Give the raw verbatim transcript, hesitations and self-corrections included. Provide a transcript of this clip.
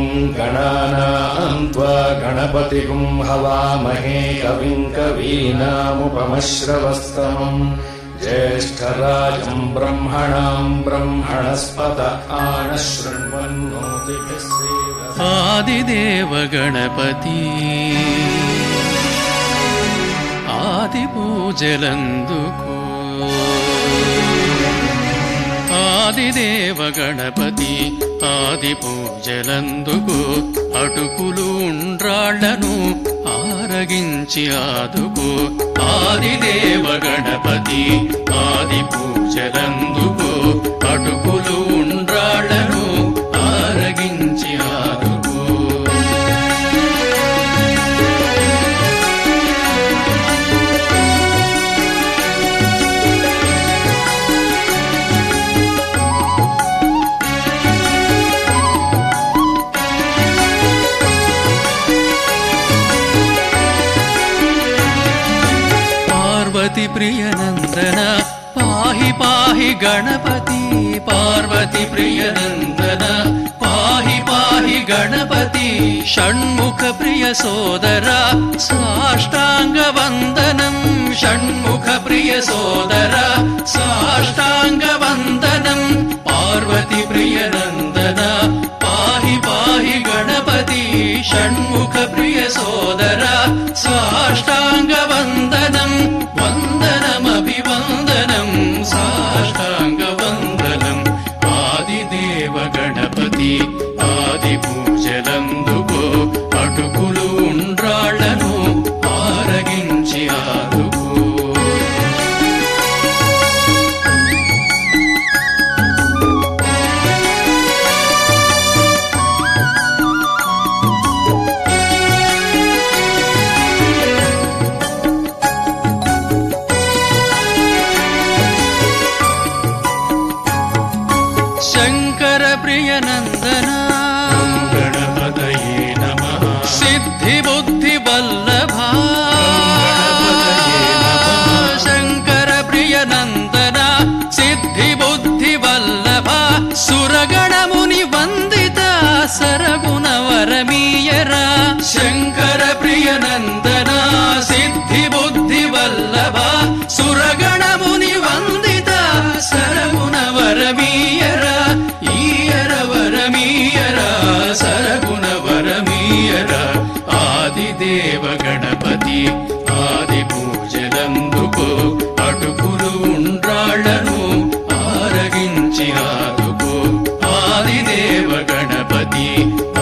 गणानां त्वा गणपतिगुं हवामहे कविं कवीनामुपमश्रवस्तमम् ज्येष्ठराजं ब्रह्मणां ब्रह्मणस्पत आनशृण्वन्नोतिभिः सेवते। आदिदेव गणपति आदि पूजలందుకో ఆదిదేవ గణపతి ఆది పూజలందుకు అటుకులు ఉండ్రాళ్లను ఆరగించి ఆదుకో ఆదిదేవ గణపతి ఆది పూజలందుకు అటుకులు ఉండ్రాళ్లను ఆరగించి ఆదుకో पार्वती प्रियनंदन पाहि पाहि गणपति पार्वती प्रियनंदन पाहि पाहि गणपति षण्मुख प्रिय सोदरा साष्टांग वंदनं षण्मुख प्रिय सोदरा साष्टांग वंदनं पार्वती प्रियनंदन पाहि पाहि गणपति षण्मुख प्रिय सोदरा साष्टांग वंदनं वंदनमभिवंदनं साष्टांग वंदनं आदिदेव गणपति आदि पूजలందుకో అటుకులు ఉండ్రాళ్లను ఆరగించి ఆదుకో शंकर प्रियनंदना गणपतये नमः। सिद्धि बुद्धि वल्लभा शंकर प्रियनंदना सिद्धि बुद्धि वल्लभा सुरगण मुनि वंदिता सरगुण वरमीयरा शंकर प्रियनंदना सिद्धि बुद्धि वल्लभा सुरगण मुनि वंदिता सरगुण वरमीयरा ఈయర వరమీయరా సరగుణ వరమీయరా ఆదిదేవ గణపతి ఆది పూజలందుకో అటుకులు ఉండ్రాళ్లను ఆరగించి ఆదుకో ఆదిదేవ గణపతి